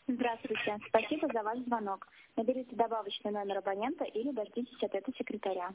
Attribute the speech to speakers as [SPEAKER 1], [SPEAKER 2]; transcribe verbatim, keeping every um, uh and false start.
[SPEAKER 1] Здравствуйте. Спасибо за ваш звонок. Наберите добавочный номер абонента или дождитесь ответа секретаря.